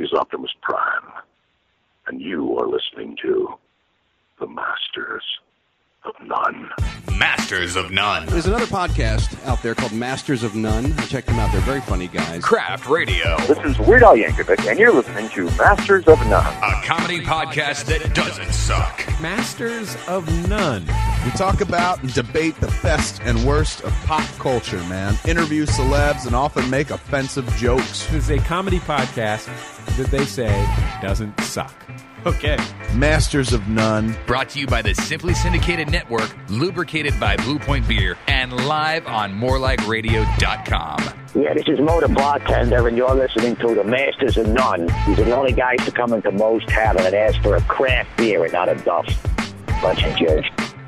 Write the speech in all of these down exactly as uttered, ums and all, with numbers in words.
is Optimus Prime, and you are listening to The Masters of None. Masters of None. There's another podcast out there called Masters of None. Check them out. They're very funny guys. Craft Radio. This is Weird Al Yankovic, and you're listening to Masters of None. A comedy podcast that doesn't suck. Masters of None. We talk about and debate the best and worst of pop culture, man. Interview celebs and often make offensive jokes. This is a comedy podcast that they say doesn't suck. Okay. Masters of None. Brought to you by the Simply Syndicated Network, lubricated by Blue Point Beer, and live on more like radio dot com. Yeah, this is Mo the bartender, and you're listening to the Masters of None. These are the only guys to come into Mo's Tavern and ask for a craft beer and not a duff. Bunch of jerks.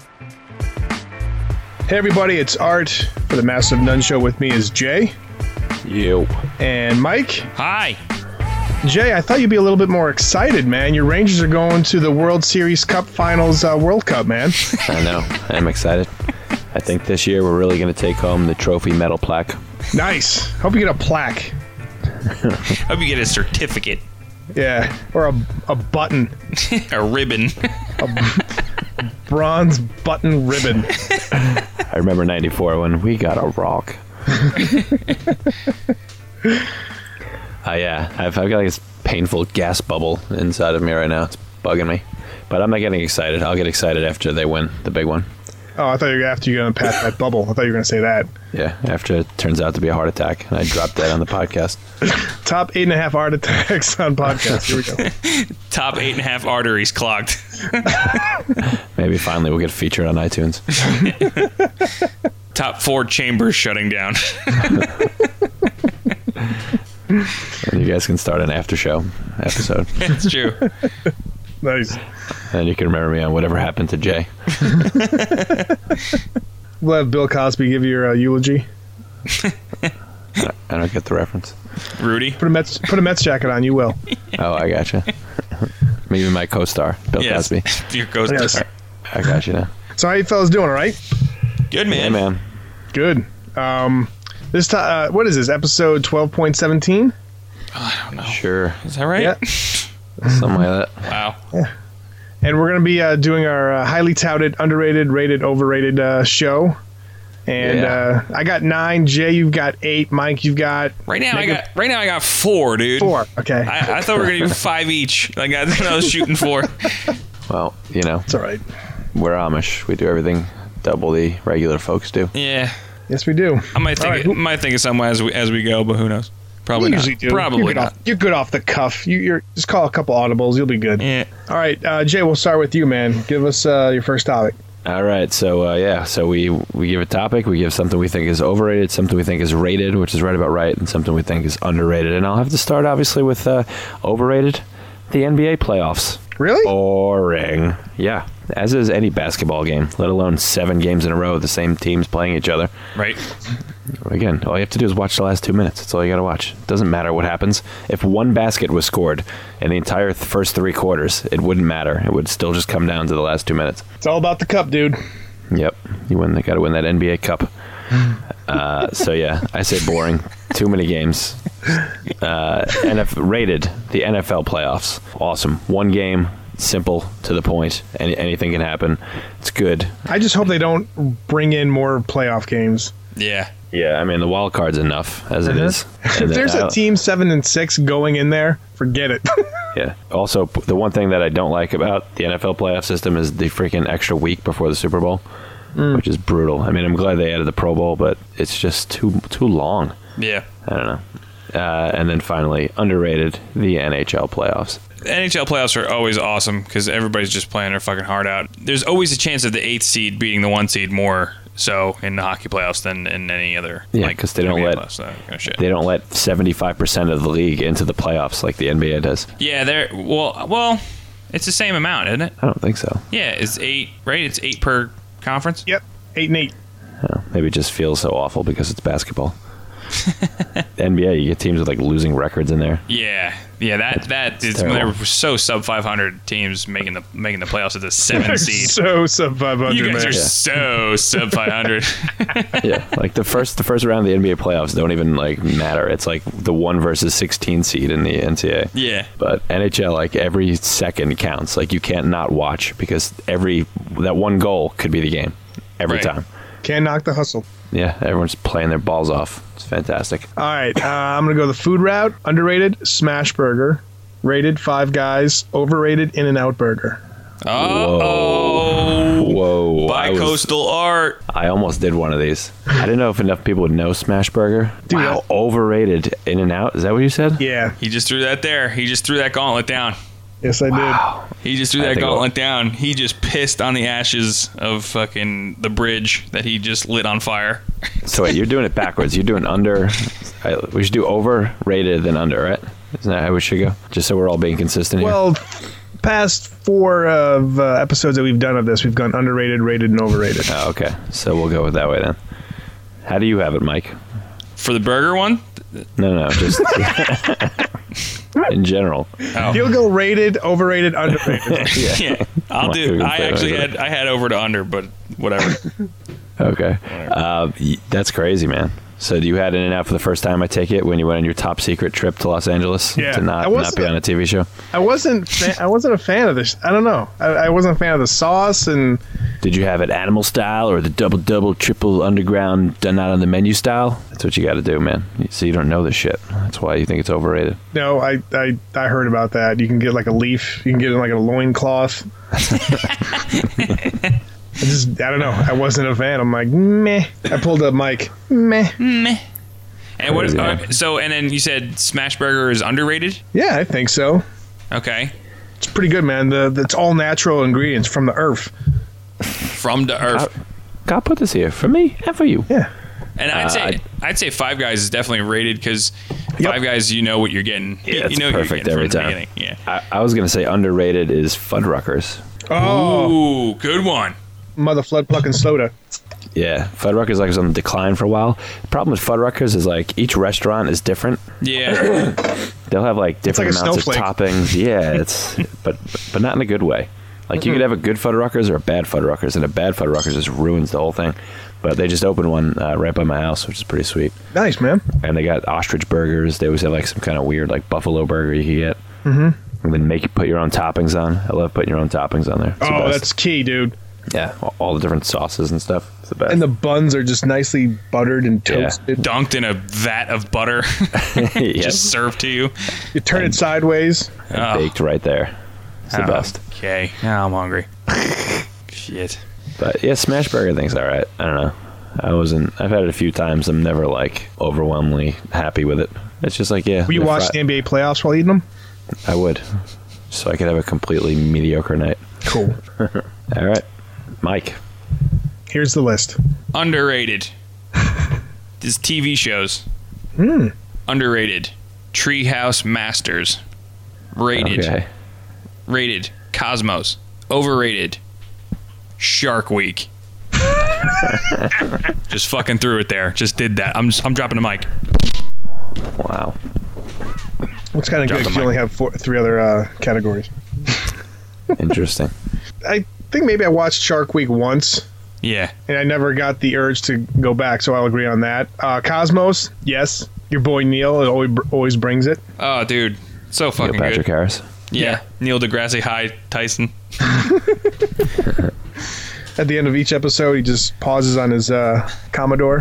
Hey everybody, it's Art for the Masters of None show. With me is Jay. You. And Mike. Hi. Jay, I thought you'd be a little bit more excited, man. Your Rangers are going to the World Series Cup Finals uh, World Cup, man. I know. I'm excited. I think this year we're really going to take home the trophy medal plaque. Nice. Hope you get a plaque. Hope you get a certificate. Yeah, or a, a button. A ribbon. A bronze button ribbon. I remember ninety-four when we got a rock. Uh, yeah, I've, I've got like this painful gas bubble inside of me right now. It's bugging me. But I'm not getting excited. I'll get excited after they win the big one. Oh, I thought you were after you got past that bubble. I thought you were going to say that. Yeah, after it turns out to be a heart attack. And I dropped that on the podcast. Top eight and a half heart attacks on podcast. Here we go. Top eight and a half arteries clogged. Maybe finally we'll get featured on iTunes. Top four chambers shutting down. And you guys can start an after show episode. It's true. Nice. And you can remember me on whatever happened to Jay. We'll have Bill Cosby give your uh, eulogy. I don't get the reference. Rudy? Put a Mets, put a Mets jacket on, you will. Oh, I gotcha. Maybe my co-star, Bill yes, Cosby. Your co-star. Yes. I got you now. So how you fellas doing, all right? Good, man. Hey, man. Good. Um, this time, uh, what is this, episode twelve point seventeen? Oh, I don't know. Sure. Is that right? Yeah. Something like that. Wow. Yeah. And we're going to be uh, doing our uh, highly touted, underrated, rated, overrated uh, show. And Yeah. uh, I got nine. Jay, you've got eight. Mike, you've got Right now, I neg- got right now I got four, dude. four. Okay. I, I thought we were gonna do five each. Like that's what I was shooting for. Well, you know, It's all right. we're Amish. We do everything double the regular folks do. Yeah. Yes, we do. I might think All right. it, might think of something as we as we go, but who knows? Probably You not. usually do. Probably you're good not. Off, you're good off the cuff. You, you're just call a couple audibles. You'll be good. Yeah. All right, uh, Jay. We'll start with you, man. Give us uh, your first topic. All right, so uh, yeah, so we we give a topic, we give something we think is overrated, something we think is rated, which is right about right, and something we think is underrated. And I'll have to start obviously with uh, overrated, the N B A playoffs. Really? Boring. Yeah, as is any basketball game, let alone seven games in a row, the same teams playing each other. Right. Again, all you have to do is watch the last two minutes. That's all you got to watch. It doesn't matter what happens. If one basket was scored in the entire th- first three quarters, it wouldn't matter. It would still just come down to the last two minutes. It's all about the cup, dude. Yep, you win. They got to win that N B A Cup. Uh, so yeah, I say boring. Too many games. Uh, N F rated the N F L playoffs. Awesome. One game, simple, to the point. Any, anything can happen. It's good. I just hope they don't bring in more playoff games. Yeah. Yeah, I mean the wild card's enough as it is. If And there's then, a uh, team seven and six going in there, forget it. Yeah. Also, p- the one thing that I don't like about the N F L playoff system is the freaking extra week before the Super Bowl, Mm. which is brutal. I mean, I'm glad they added the Pro Bowl, but it's just too too long. Yeah. I don't know. Uh, and then finally, underrated, the N H L playoffs. The N H L playoffs are always awesome because everybody's just playing their fucking heart out. There's always a chance of the eighth seed beating the one seed more so in the hockey playoffs than in any other. Yeah, like, because they don't N B A let playoffs, that kind of shit. they don't let seventy-five percent of the league into the playoffs like the N B A does. Yeah, they're well. Well, it's the same amount, isn't it? I don't think so. Yeah, it's eight, right? It's eight per conference. Yep, eight and eight. I don't know. Maybe it just feels so awful because it's basketball. The N B A, you get teams with like losing records in there. Yeah, yeah. That that is terrible. they're so sub five hundred teams making the making the playoffs at the seven seed. So sub five hundred. You guys man. are so sub five hundred. Yeah, like the first the first round of the N B A playoffs don't even like matter. It's like the one versus sixteen seed in the N C A A. Yeah. But N H L, like every second counts. Like you can't not watch because every that one goal could be the game every Right. time. Can't knock the hustle. Yeah, everyone's playing their balls off. It's fantastic. All right, uh, I'm gonna go the food route. Underrated Smash Burger, rated Five Guys, overrated In-N-Out Burger. Oh, Whoa! I was- Bi-coastal art. I almost did one of these. I didn't know if enough people would know Smash Burger. Dude, wow, overrated In and Out. Is that what you said? Yeah, He just threw that there. He just threw that gauntlet down. yes I Wow. He just threw I that think gauntlet down. He just pissed on the ashes of fucking the bridge that he just lit on fire. So wait, you're doing it backwards. You're doing under. I, we should do overrated then under, right? Isn't that how we should go? Just so we're all being consistent here. Well, past four of uh, episodes that we've done of this, we've gone underrated, rated, and overrated. Oh, okay, so we'll go with that way then. How do you have it, Mike? For the burger one? No, no, just in general. Oh. You'll go rated, overrated, underrated. Yeah, I'll Come on, do. we can I play actually over. had I had over to under, but whatever. Okay, uh, y- that's crazy, man. So you had In-N-Out for the first time, I take it, when you went on your top secret trip to Los Angeles Yeah, to I not, wasn't- not be on a T V show? I wasn't. Fa- I wasn't a fan of this. I don't know. I, I wasn't a fan of the sauce, and Did you have it animal style or the double, double, triple underground, done not on the menu style? That's what you got to do, man. So you don't know this shit. That's why you think it's overrated. no, I, I I heard about that. You can get like a leaf. You can get it in like a loincloth. I just, I don't know. I wasn't a fan. I'm like, meh. I pulled up Mike. Meh. Meh. And what? Crazy, Uh, man. so and then you said Smash Burger is underrated. Yeah, I think so. Okay, It's pretty good, man. The, the it's all natural ingredients from the earth. from the earth. God, God put this here for me and for you. Yeah. And I'd Uh, say I'd- I'd say Five Guys is definitely rated because Yep. Five Guys, you know what you're getting. Yeah, you it's know what perfect you're every getting from time. the beginning. I, I was going to say underrated is Fuddruckers. Oh, Ooh, good one. mother flood plucking soda. Yeah, Fuddruckers like was on the decline for a while. The problem with Fuddruckers is like each restaurant is different. Yeah. They'll have like different like a amounts of snowflake. toppings. Yeah, it's but but not in a good way. Like you could have a good Fuddruckers or a bad Fuddruckers, and a bad Fuddruckers just ruins the whole thing. But they just opened one uh, right by my house, which is pretty sweet. Nice, man. And they got ostrich burgers. They always have like some kind of weird like buffalo burger you can get. Mm-hmm. And then make you put your own toppings on. I love putting your own toppings on there. It's the Oh, best. that's key, dude. Yeah, all- all the different sauces and stuff. It's the best. And the buns are just nicely buttered and Yeah. toasted. Dunked in a vat of butter, Yep. just served to you. You turn it sideways. Oh, baked right there. It's the oh, best. Okay, now I'm hungry. Shit. But yeah, Smash Burger thing's all right. I don't know. I wasn't. I've had it a few times. I'm never like overwhelmingly happy with it. It's just like yeah. Will you the watch fri- the N B A playoffs while eating them? I would, so I could have a completely mediocre night. Cool. All right, Mike. Here's the list. Underrated. These T V shows. Hmm. Underrated. Treehouse Masters. Rated. Okay. Rated. Cosmos. Overrated. Shark Week. Just fucking threw it there. Just did that. I'm just, I'm dropping the mic. Wow. What's kind of Drop good the 'cause you mic. only have four, three other uh, categories. Interesting. I think maybe I watched Shark Week once, Yeah. and I never got the urge to go back, so I'll agree on that. Uh, Cosmos, yes. Your boy Neil always, always brings it. Oh, dude. So Neil fucking Patrick good. Harris. Yeah. Neil deGrasse High Tyson. At the end of each episode, he just pauses on his uh, Commodore.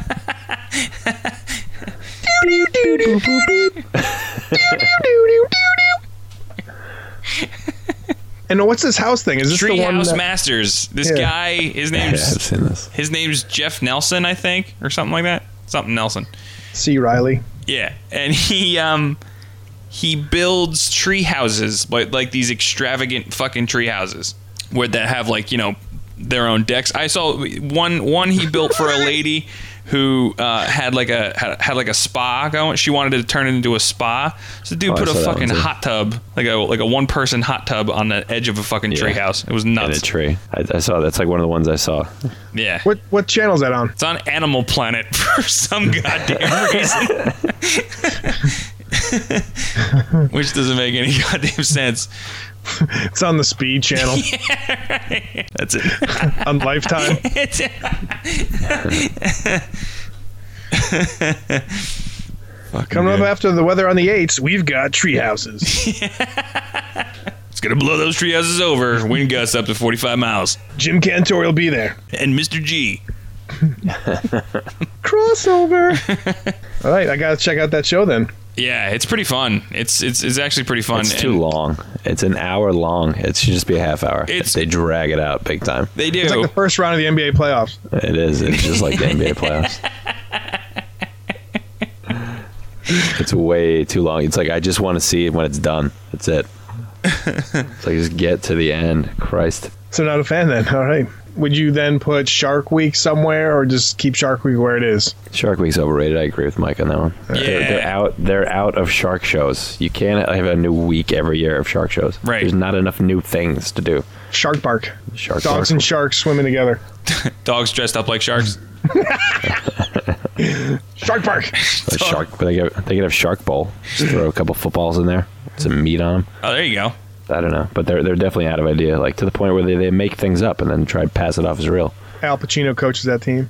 And what's this house thing? Is this the one? Treehouse that- Masters. This Yeah. guy, his Yeah, I've name's seen this. his name's Jeff Nelson, I think, or something like that. Something Nelson. C. Riley. Yeah, and he um he builds tree houses, like like these extravagant fucking tree houses, where that have like you know their own decks. I saw one one he built for a lady who uh, had like a had, had like a spa going. She wanted to turn it into a spa. So the dude Oh, I put a saw that fucking one, too. hot tub, like a like a one person hot tub on the edge of a fucking Yeah. treehouse. It was In nuts. a tree. I, I saw that's like one of the ones I saw. Yeah. What what channel is that on? It's on Animal Planet for some goddamn reason. Which doesn't make any goddamn sense. It's on the Speed channel That's it. on Lifetime. It's Coming up after the weather on the eights, we've got tree houses. It's gonna blow those tree houses over. Wind gusts up to forty-five miles. Jim Cantor will be there. And Mister G. Crossover. All right, I gotta check out that show then. Yeah, it's pretty fun. It's it's it's actually pretty fun. It's too And long. It's an hour long. It should just be a half hour. It's- they drag it out big time. They do. It's like the first round of the N B A playoffs. It is. It's just like the N B A playoffs. It's way too long. It's like I just want to see it when it's done. That's it. It's like just get to the end. Christ. So not a fan then. All right. Would you then put Shark Week somewhere, or just keep Shark Week where it is? Shark Week's overrated. I agree with Mike on that one. Yeah. They're, they're out. They're out of shark shows. You can't have a new week every year of shark shows. Right. There's not enough new things to do. Shark Bark. Shark Dogs Bark. and sharks swimming together. Dogs dressed up like sharks. Shark Bark. A shark. But they get, they could have Shark Bowl. Just throw a couple footballs in there. Some meat on them. Oh, there you go. I don't know, but they're they're definitely out of idea. Like to the point where they, they make things up and then try to pass it off as real. Al Pacino coaches that team.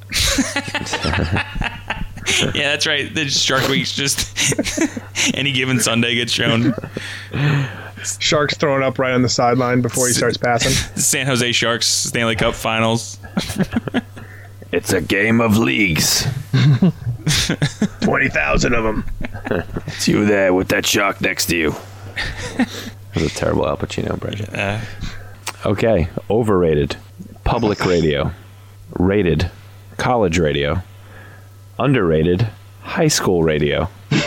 Yeah, that's right. The Shark Week's just any given Sunday gets shown. Sharks throwing up right on the sideline before he starts passing. San Jose Sharks Stanley Cup Finals. It's a game of leagues. twenty thousand of them. It's you there with that shark next to you. That was a terrible Al Pacino impression. Uh, Okay, overrated. Public radio. Rated. College radio. Underrated. High school radio.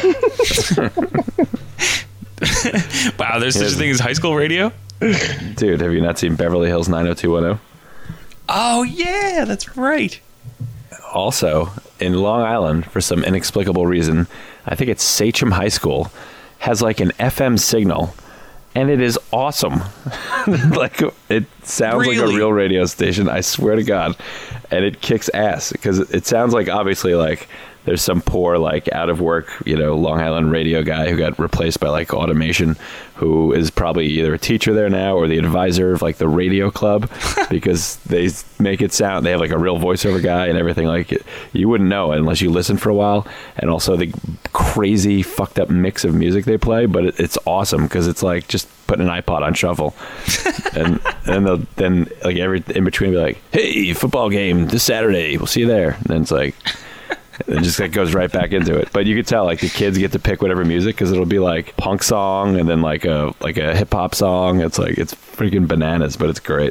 wow, there's such a thing as high school radio? Dude, have you not seen Beverly Hills nine oh two one oh? Oh, yeah, that's right. Also, in Long Island, for some inexplicable reason, I think it's Sachem High School, has like an F M signal, and it is awesome. Like, it sounds like a Really? real radio station, I swear to God. And it kicks ass, because it sounds like, obviously, like, there's some poor, like, out of work, you know, Long Island radio guy who got replaced by, like, automation, who is probably either a teacher there now or the advisor of, like, the radio club, because they make it sound, they have, like, a real voiceover guy and everything. Like, it, you wouldn't know unless you listen for a while. And also the crazy, fucked up mix of music they play, but it, it's awesome, because it's, like, just putting an iPod on shuffle. and and they'll, then, like, every in between be like, hey, football game this Saturday, we'll see you there. And then it's like... It just like goes right back into it. But you could tell like the kids get to pick whatever music, because it'll be like punk song and then like a like a hip hop song. It's like it's freaking bananas, but it's great.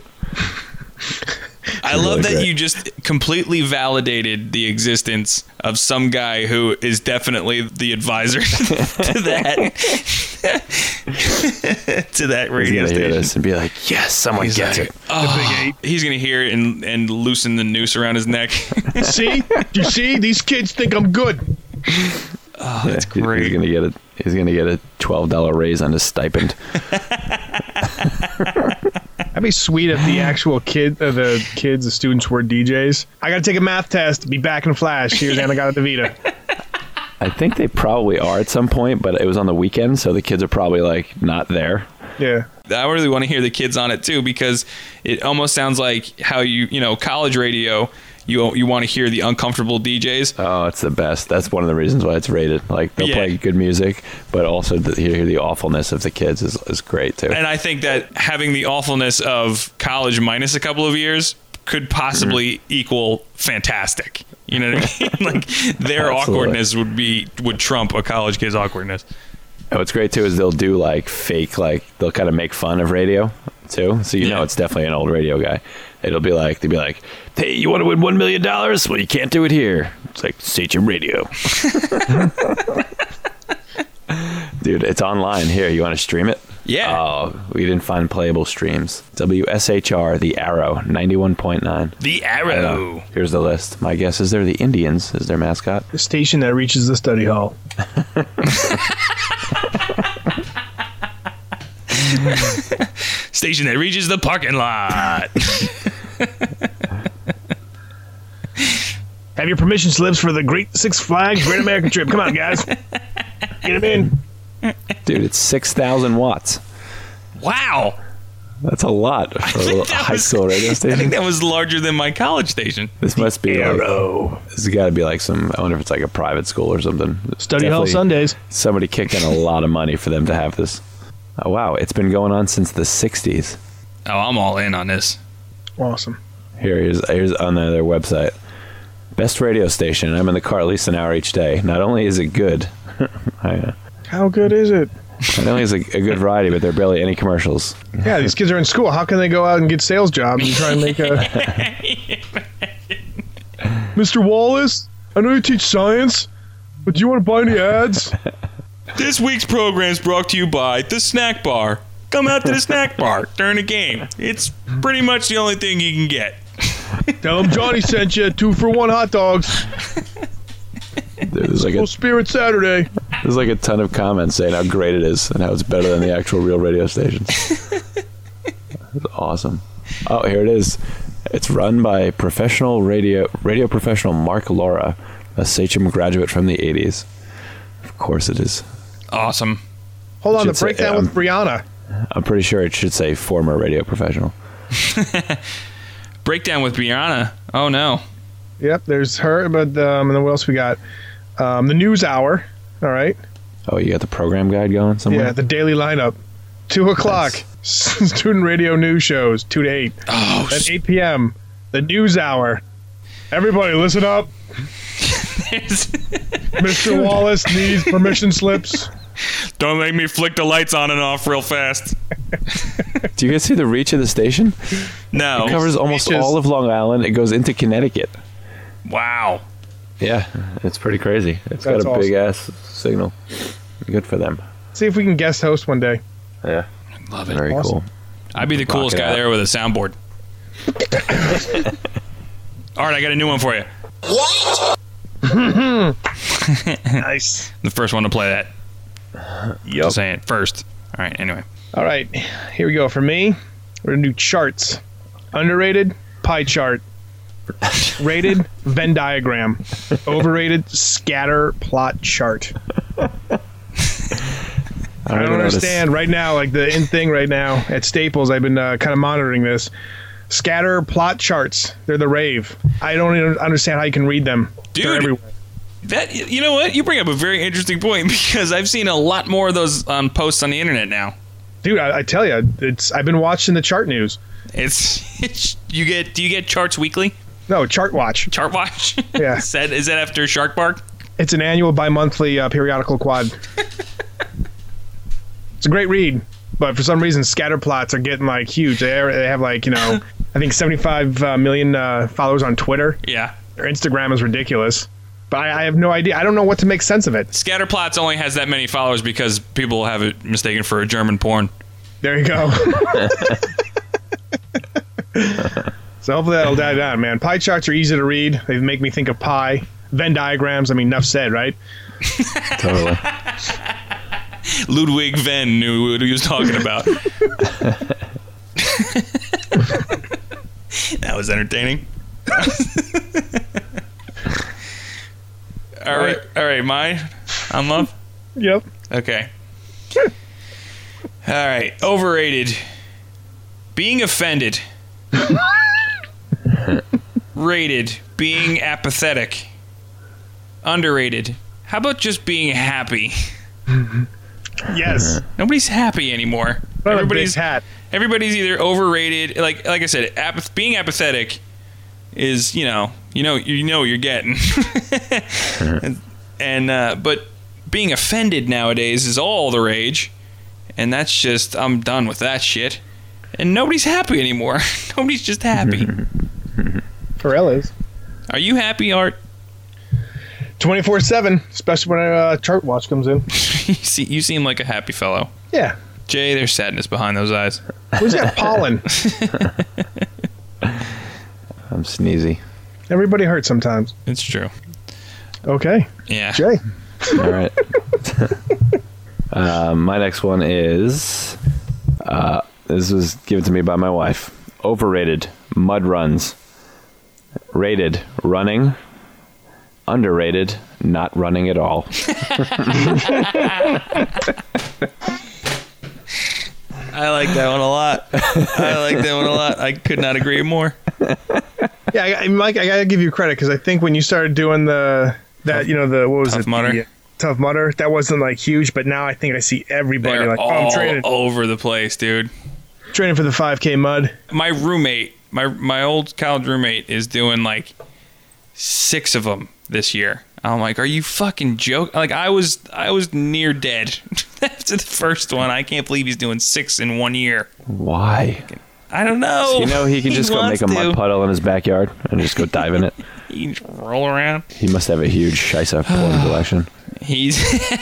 I It's love really that great. you just completely validated the existence of some guy who is definitely the advisor to that to that He's radio gonna hear station. this and be like, yes, someone He's gets like, it. oh, he's gonna hear it and and loosen the noose around his neck. See? You see? These kids think I'm good. Oh, that's Yeah, he- great. He's gonna get a he's gonna get a twelve dollar raise on his stipend. That'd be sweet if the actual kid, uh, the kids, the students were D Js. I gotta take a math test. Be back in a flash. Here's Anagata DeVita. I think they probably are at some point, but it was on the weekend, so the kids are probably like not there. Yeah. I really want to hear the kids on it too, because it almost sounds like how you you know college radio. You you want to hear the uncomfortable D Js. Oh, it's the best. That's one of the reasons why it's rated. Like they'll Yeah. play good music, but also the, hear the awfulness of the kids is is great too. And I think that having the awfulness of college minus a couple of years could possibly Mm-hmm. equal fantastic. You know what I mean? Like their Absolutely. awkwardness would be would trump a college kid's awkwardness. And what's great too is they'll do like fake, like they'll kind of make fun of radio too. So you know it's definitely an old radio guy. It'll be like they'll be like, "Hey, you want to win one million dollars? Well, you can't do it here." It's like Sachem Radio, dude. It's online here. You want to stream it? Yeah. Oh, we didn't find playable streams. W S H R, The Arrow, ninety-one point nine. The Arrow. Here's the list. My guess is they're the Indians as their mascot. The station that reaches the study hall. Station that reaches the parking lot. Have your permission slips for the Great Six Flags Great American Trip. Come on, guys. Get them in. Dude, it's six thousand watts. Wow. That's a lot for a little high was, school radio station. I think that was larger than my college station. This must be Arrow. like, this has got to be like some, I wonder if it's like a private school or something. Study hall Sundays. Somebody kicked in a lot of money for them to have this. Oh, wow. It's been going on since the sixties. Oh, I'm all in on this. Awesome. Here, here's, here's on their, their website. Best radio station. I'm in the car at least an hour each day. Not only is it good, I, uh, how good is it? Not only is it a good variety, but there are barely any commercials. Yeah, these kids are in school. How can they go out and get sales jobs and try and make a... Mister Wallace, I know you teach science, but do you want to buy any ads? This week's program is brought to you by the Snack Bar. Come out to the Snack Bar during the game. It's pretty much the only thing you can get. Tell them Johnny sent you two for one hot dogs. There's like Full a, Spirit Saturday. There's like a ton of comments saying how great it is and how it's better than the actual real radio stations. That's awesome. Oh, here it is. It's run by professional radio radio professional Mark Laura, a Sachem graduate from the eighties. Of course it is. Awesome. Hold on, the Should say, breakdown um, with Brianna. I'm pretty sure it should say former radio professional. Breakdown with Brianna. Oh, no. Yep, there's her, but um, and then what else we got? Um, the News Hour, all right. Oh, you got the program guide going somewhere? Yeah, the daily lineup. two o'clock, student radio news shows, two to eight. Oh, At eight p.m., the News Hour. Everybody, listen up. Mister Wallace needs permission slips. Don't make me flick the lights on and off real fast. Do you guys see the reach of the station? No. It covers almost Reaches. all of Long Island. It goes into Connecticut. Wow. Yeah, it's pretty crazy. It's That's got a awesome. big ass signal. Good for them. See if we can guest host one day. Yeah, Love it. very Awesome. cool. I'd be the Rock coolest it guy out. there with a soundboard. All right, I got a new one for you. Nice. The first one to play that. Yep. Just saying, first. All right, anyway. All right, here we go. For me, we're going to do charts. Underrated, pie chart. Rated, Venn diagram. Overrated, scatter plot chart. I don't, even understand. Right now, like the in thing right now at Staples, I've been uh, kind of monitoring this. Scatter plot charts. They're the rave. I don't even understand how you can read them. They're Dude. everywhere. That you know what? You bring up a very interesting point because I've seen a lot more of those on posts on the internet now. Dude, I, I tell you, it's. I've been watching the chart news. It's, it's you get do you get charts weekly? No, Chart Watch. Chart watch? Yeah. is, that, is that after Shark Bark? It's an annual bi-monthly uh, periodical quad. It's a great read, but for some reason, scatter plots are getting like huge. They, are, they have like, you know, I think seventy-five uh, million uh, followers on Twitter. Yeah. Their Instagram is ridiculous. But I, I have no idea. I don't know what to make sense of it. Scatterplots only has that many followers because people have it mistaken for a German porn. There you go. So hopefully that'll die down, man. Pie charts are easy to read. They make me think of pie. Venn diagrams, I mean, enough said, right? Totally. Ludwig Venn knew what he was talking about. That was entertaining. all right, all right, mine on love. Yep. Okay. All right, overrated. Being offended. Rated. Being apathetic. Underrated. How about just being happy? Yes. Nobody's happy anymore. What a Everybody's big hat. Everybody's either overrated, like like I said, ap- being apathetic is you know you know you know what you're getting, and, and uh, but being offended nowadays is all the rage, and that's just I'm done with that shit, and nobody's happy anymore. Nobody's just happy. Pharrell is. Are you happy, Art? twenty-four seven, especially when a uh, chart watch comes in. you see, you seem like a happy fellow. Yeah. Jay, there's sadness behind those eyes. Who's that pollen? I'm sneezy. Everybody hurts sometimes. It's true. Okay. Yeah. Jay. All right. uh, my next one is uh, this was given to me by my wife. Overrated mud runs. Rated running. Underrated not running at all. I like that one a lot. I like that one a lot. I could not agree more. Yeah, I, Mike, I gotta give you credit because I think when you started doing the that you know the what was Tough it Mudder? The, uh, Tough Mudder, that wasn't like huge, but now I think I see everybody They're like, oh, all I'm training over the place, dude. training for the five K mud. My roommate, my my old college roommate, is doing like six of them this year. I'm like, are you fucking joking? Like, I was I was near dead after the first one. I can't believe he's doing six in one year. Why? I don't know. You know, he can just go wants make a mud to. puddle in his backyard and just go dive in it. He can just roll around. He must have a huge Scheisse porn collection. He's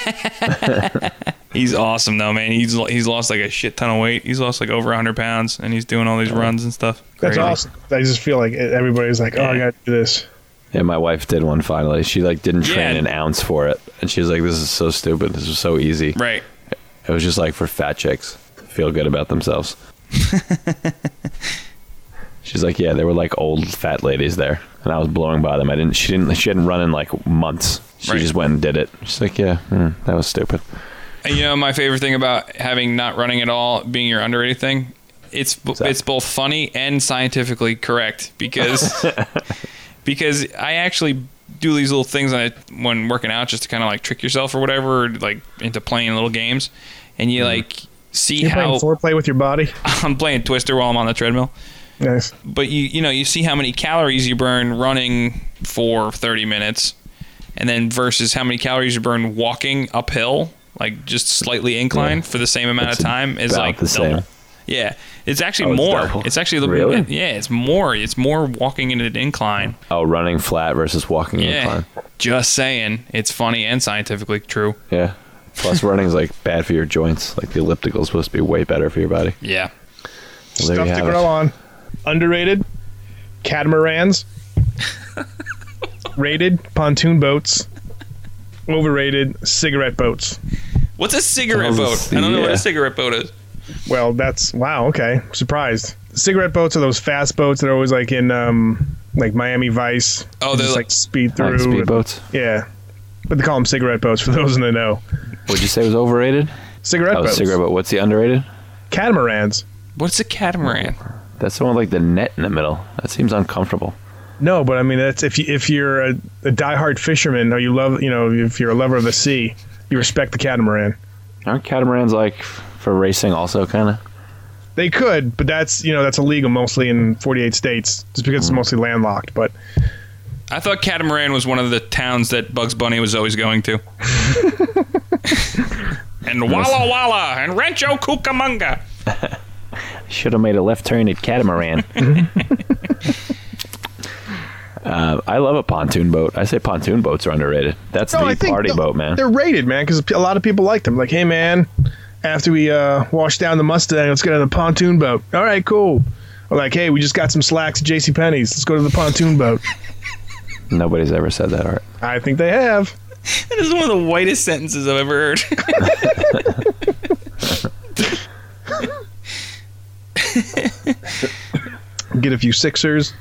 he's awesome though, man. He's he's lost like a shit ton of weight. He's lost like over one hundred pounds, and he's doing all these runs and stuff. That's Crazy. awesome. I just feel like everybody's like, oh, I gotta do this. Yeah, my wife did one finally. She like didn't train Yeah. an ounce for it, and she was like, "This is so stupid. This is so easy." Right. It was just like for fat chicks to feel good about themselves. She's like, "Yeah, there were like old fat ladies there, and I was blowing by them. I didn't. She didn't. She hadn't run in like months. She Right. just went and did it. She's like, "Yeah, mm, that was stupid." And you know, my favorite thing about having not running at all being your underrated thing, it's that? it's both funny and scientifically correct because because I actually do these little things when, I, when working out just to kind of like trick yourself or whatever, or like into playing little games, and you like see You're how playing foreplay with your body. I'm playing Twister while I'm on the treadmill. Nice. But you you know you see how many calories you burn running for thirty minutes, and then versus how many calories you burn walking uphill, like just slightly inclined Yeah. for the same amount It's of time is about like the same. double. Yeah, it's actually Oh, it's more. double. It's actually a little Really? bit. Yeah, it's more. It's more walking in an incline. Oh, running flat versus walking Yeah, incline. just saying. It's funny and scientifically true. Yeah. Plus, running is like bad for your joints. Like the elliptical is supposed to be way better for your body. Yeah. Well, there Stuff you to have grow it. on. Underrated catamarans. Rated pontoon boats. Overrated cigarette boats. What's a cigarette That boat? was- I don't know what yeah. a cigarette boat is. Well, that's wow. Okay, surprised. Cigarette boats are those fast boats that are always like in um like Miami Vice. Oh, They they're just like- like speed through. Like speedboats. Yeah, but they call them cigarette boats for those in the know. What'd you say was overrated? Cigarette Oh, boats. cigarette boat. What's the underrated? Catamarans. What's a catamaran? That's the one with like the net in the middle. That seems uncomfortable. No, but I mean that's if you if you're a, a diehard fisherman or you love you know if you're a lover of the sea, you respect the catamaran. Aren't catamarans like for racing also kind of? They could, but that's you know that's illegal mostly in forty-eight states, just because it's mostly landlocked. But I thought Catamaran was one of the towns that Bugs Bunny was always going to. And Walla Walla and Rancho Cucamonga. Should have made a left turn at Catamaran. uh, I love a pontoon boat. I say pontoon boats are underrated. That's No, the I think party th- boat, man. they're rated, man, because a lot of people like them. Like, hey, man, after we uh, wash down the Mustang, let's get on the pontoon boat. All right, cool. Or like, hey, we just got some slacks at JCPenney's. Let's go to the pontoon boat. Nobody's ever said that, Art. I think they have. That is one of the whitest sentences I've ever heard. Get a few Sixers.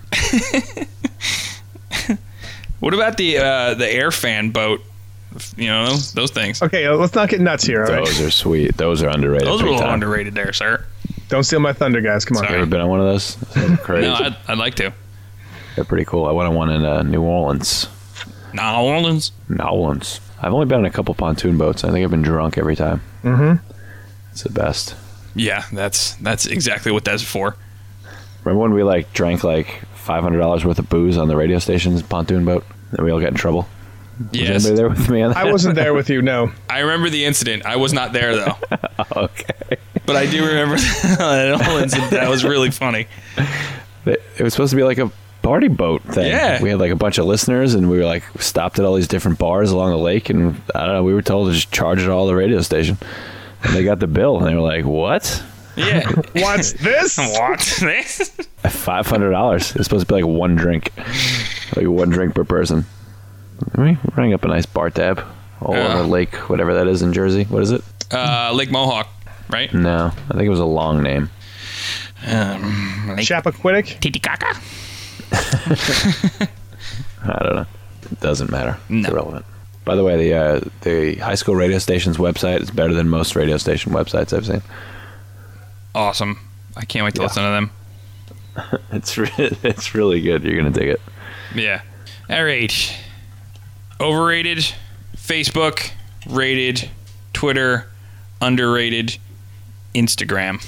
What about the uh, the air fan boat? You know, those, those things. Okay, uh, let's not get nuts here, all right? Those are sweet. Those are underrated. Those are a big little time. underrated there, sir. Don't steal my thunder, guys. Come on. Sorry. You ever been on one of those? They're crazy. No, I'd, I'd like to. They're pretty cool. I went on one in uh, New Orleans. New Orleans. New Orleans. I've only been on a couple pontoon boats. I think I've been drunk every time. Mm-hmm. It's the best. Yeah, that's that's exactly what that's for. Remember when we like drank like five hundred dollars worth of booze on the radio station's pontoon boat? And we all got in trouble? Yes. Was anybody there with me on that? I wasn't there with you, no. I remember the incident. I was not there, though. Okay. But I do remember that whole incident. That was really funny. It it was supposed to be like a party boat thing. Yeah. We had like a bunch of listeners, and we were like stopped at all these different bars along the lake, and I don't know. We were told to just charge it all to the radio station. And they got the bill, and they were like, what? Yeah. What's this? What's this? five hundred dollars. It's supposed to be like one drink. Like one drink per person. I mean, running up a nice bar tab. All Uh. on a lake, whatever that is in Jersey. What is it? Uh, Lake Mohawk, right? No, I think it was a long name. Um, Lake Chappaquiddick? Titicaca? I don't know. It doesn't matter. It's No. irrelevant. By the way, the uh, the high school radio station's website is better than most radio station websites I've seen. Awesome. I can't wait to Yeah. listen to them. It's re- it's really good. You're gonna dig it. Yeah. All right. Overrated, Facebook, rated, Twitter, underrated, Instagram.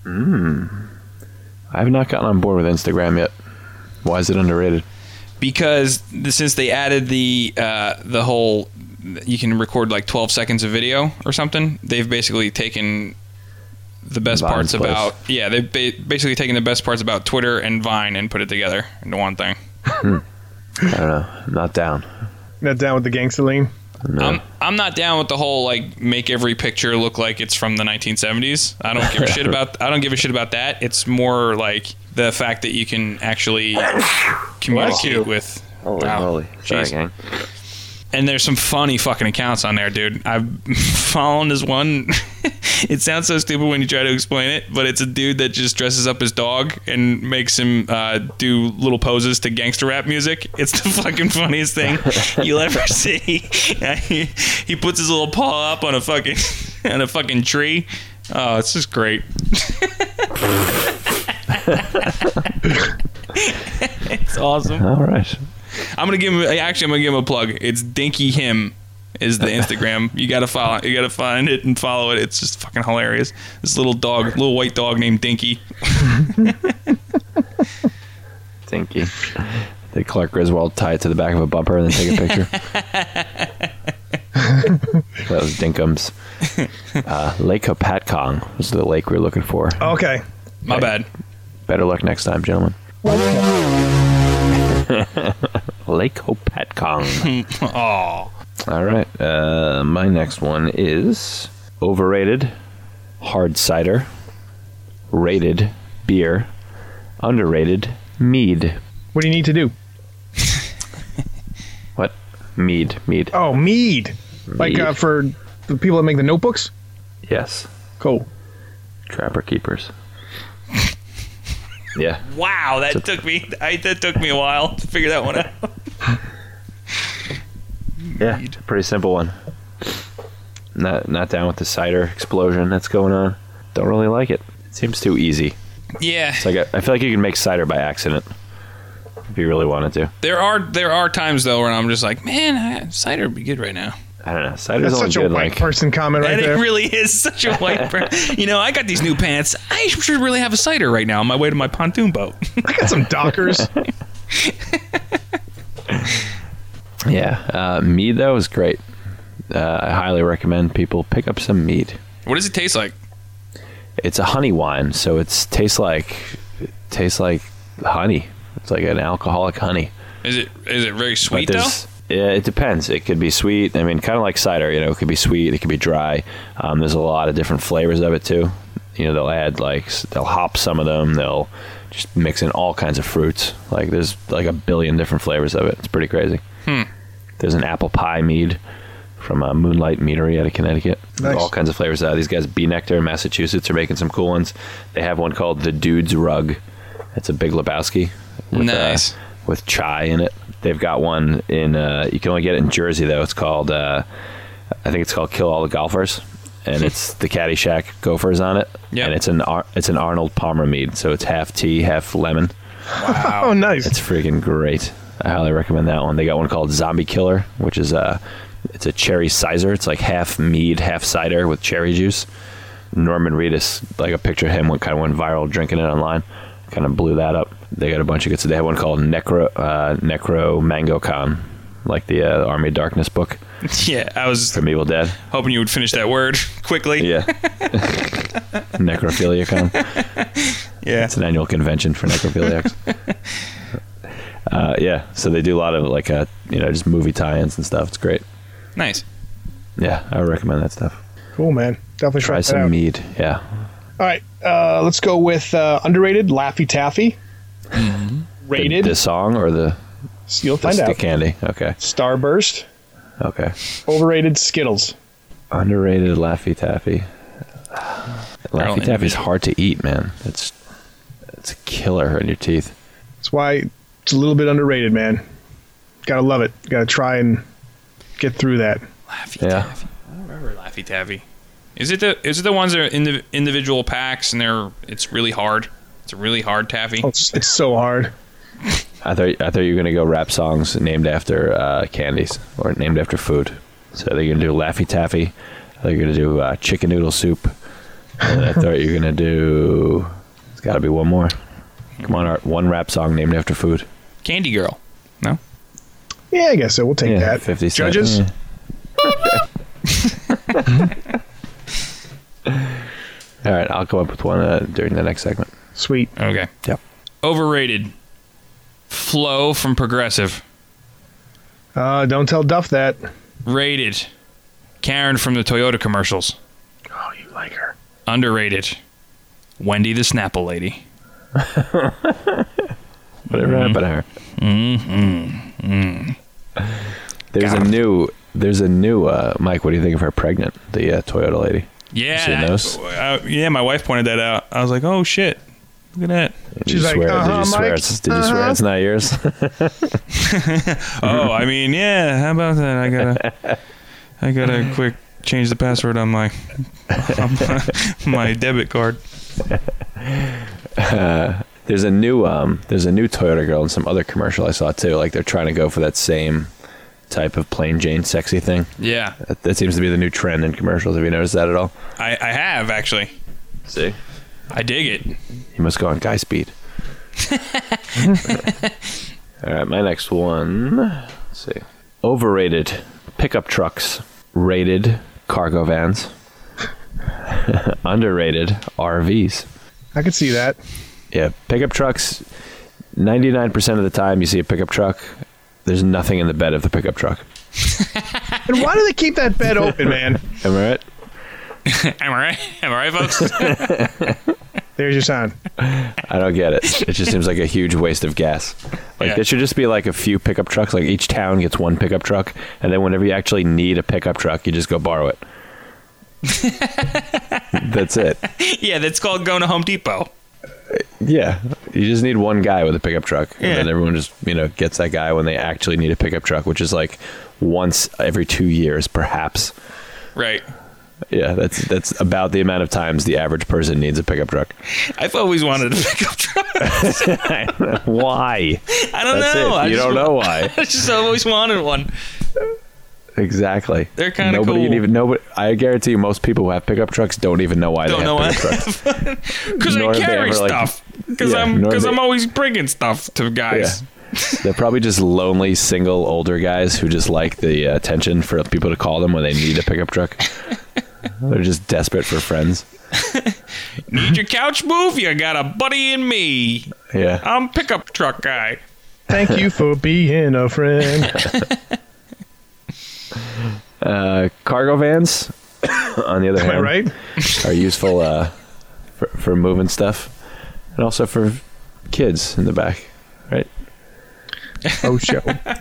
I have not gotten on board with Instagram yet. Why is it underrated? Because the, since they added the uh, the whole, you can record like twelve seconds of video or something. They've basically taken the best Vine's parts place. about yeah. They've ba- basically taken the best parts about Twitter and Vine and put it together into one thing. I don't know. I'm not down. Not down with the gangster lean? No. I'm I'm not down with the whole like make every picture look like it's from the nineteen seventies. I don't give a shit about I don't give a shit about that. It's more like the fact that you can actually communicate with. Holy Wow. moly. Sorry, Jeez. gang. And there's some funny fucking accounts on there, dude. I'm following this one. It sounds so stupid when you try to explain it, but it's a dude that just dresses up his dog and makes him uh, do little poses to gangster rap music. It's the fucking funniest thing you'll ever see. he, he puts his little paw up on a fucking on a fucking tree. Oh, it's just great. It's awesome. All right. I'm gonna give him. Actually, I'm gonna give him a plug. It's Dinky Him is the Instagram. You gotta follow. You gotta find it and follow it. It's just fucking hilarious. This little dog, little white dog named Dinky. Dinky. Did Clark Griswold tie it to the back of a bumper and then take a picture? That was Dinkum's. Uh, Lake Hopatcong was the lake we were looking for. Okay. My bad. Better luck next time, gentlemen. Lake Hopatcong. Oh. All right. Uh, my next one is overrated hard cider, rated beer, underrated mead. What do you need to do? What? Mead. Mead. Oh, mead. Like Mead. uh, for the people that make the notebooks? Yes. Cool. Trapper keepers. Yeah. Wow, that took me. I, that took me a while to figure that one out. Yeah. Pretty simple one. Not not down with the cider explosion that's going on. Don't really like it. It seems too easy. Yeah. It's like I, I feel like you can make cider by accident if you really wanted to. There are there are times though where I'm just like, man, I, cider would be good right now. I don't know. Cider's That's only such good a white like person comment right And there. it really is such a white person. You know, I got these new pants. I should really have a cider right now on my way to my pontoon boat. I got some Dockers. Yeah, uh, mead though is great. Uh, I highly recommend people pick up some mead. What does it taste like? It's a honey wine, so it's tastes like it tastes like honey. It's like an alcoholic honey. Is it is it very sweet But though? there's- Yeah, it depends. It could be sweet. I mean, kind of like cider. You know, it could be sweet. It could be dry. Um, there's a lot of different flavors of it too. You know, they'll add like s- they'll hop some of them. They'll just mix in all kinds of fruits. Like there's like a billion different flavors of it. It's pretty crazy. Hmm. There's an apple pie mead from uh, Moonlight Meadery out of Connecticut. There's Nice. all kinds of flavors. Uh, these guys, Bee Nectar in Massachusetts, are making some cool ones. They have one called the Dude's Rug. It's a Big Lebowski with, Nice. uh, with chai in it. They've got one in, uh, you can only get it in Jersey, though. It's called, uh, I think it's called Kill All the Golfers. And it's the Caddyshack Gophers on it. Yep. And it's an Ar- it's an Arnold Palmer mead. So it's half tea, half lemon. Oh, nice. It's freaking great. I highly recommend that one. They got one called Zombie Killer, which is a, it's a cherry sizer. It's like half mead, half cider with cherry juice. Norman Reedus, like a picture of him, went kind of went viral drinking it online. Kind of blew that up. They got a bunch of good. So they have one called Necro uh, Necro Mango Con, like the uh, Army of Darkness book Yeah, I was from Evil Dead. hoping you would finish that word quickly. Yeah. Necrophilia Con. Yeah. It's an annual convention for necrophiliacs. uh, yeah, so they do a lot of like uh, you know, just movie tie-ins and stuff. It's great. Nice. Yeah, I would recommend that stuff. Cool, man. Definitely Try that some out. mead. Yeah. All right, uh, let's go with uh, underrated Laffy Taffy. Mm-hmm. Rated. The, the song or the, You'll the find stick out. candy? Okay. Starburst. Okay. Overrated Skittles. Underrated Laffy Taffy. Laffy Taffy's hard to eat, man. It's it's a killer in your teeth. That's why it's a little bit underrated, man. Gotta love it. Gotta try and get through that. Laffy Yeah. Taffy. I don't remember Laffy Taffy. Is it the is it the ones that are in the individual packs and they're it's really hard? It's a really hard taffy. Oh, it's, it's so hard. I thought I thought you were gonna go rap songs named after uh, candies or named after food. So they're gonna do Laffy Taffy. They're gonna do uh, chicken noodle soup. And I thought you were gonna do. There's got to be one more. Come on, Art. One rap song named after food. Candy Girl. No. Yeah, I guess so. We'll take Yeah, that. fifty cent. Judges. Yeah. All right, I'll come up with one uh, during the next segment. Sweet. Okay. Yep. Overrated. Flo from Progressive. Uh, don't tell Duff that. Rated. Karen from the Toyota commercials. Oh, you like her. Underrated. Wendy the Snapple Lady. Whatever happened to her? Mm-hmm. Mm. There's Got a him. new. There's a new. Uh, Mike, what do you think of her pregnant? The uh, Toyota lady. Yeah. You seen those? Uh, yeah, my wife pointed that out. I was like, oh, shit. Look at that. Did She's you like, swear? did uh-huh, you swear? Mike, It's, did you swear uh-huh. it's not yours? Oh, I mean, yeah. How about that? I gotta, I gotta quick change the password on my, on my, my debit card. Uh, there's a new. Um, there's a new Toyota girl in some other commercial I saw too. Like they're trying to go for that same type of plain Jane sexy thing. Yeah, That, that seems to be the new trend in commercials. Have you noticed that at all? I, I have actually. See, I dig it. you must go on guy speed. All right, my next one. Let's see. Overrated pickup trucks. Rated cargo vans. Underrated R Vs. I could see that. Yeah, pickup trucks. ninety-nine percent of the time you see a pickup truck, there's nothing in the bed of the pickup truck. And why do they keep that bed open, man? Am I right? Am I right? Am I right, folks? There's your sign. I don't get it. It just seems like a huge waste of gas. Like Yeah. there should just be like a few pickup trucks. Like each town gets one pickup truck, and then whenever you actually need a pickup truck, you just go borrow it. That's it. Yeah, that's called going to Home Depot. Yeah, you just need one guy with a pickup truck, Yeah. and then everyone just you know gets that guy when they actually need a pickup truck, which is like once every two years, perhaps. Right. Yeah, that's that's about the amount of times the average person needs a pickup truck. I've always wanted a pickup truck. Why? I don't That's know. it. I You just don't wa- know why. I just always wanted one. Exactly. They're kinda Nobody cool. even nobody. I guarantee you, most people who have pickup trucks don't even know why Don't they know have why. pickup trucks. Because I Nor have they carry ever, like- stuff. Because Yeah, I'm nor because have I'm they- always bringing stuff to guys. Yeah. They're probably just lonely, single, older guys who just like the attention for people to call them when they need a pickup truck. They're just desperate for friends. Need your couch move? You got a buddy in me. Yeah. I'm pickup truck guy. Thank you for being a friend. Uh, cargo vans, on the other Am I hand, right? are useful uh, for, for moving stuff, and also for kids in the back, right? Oh, show.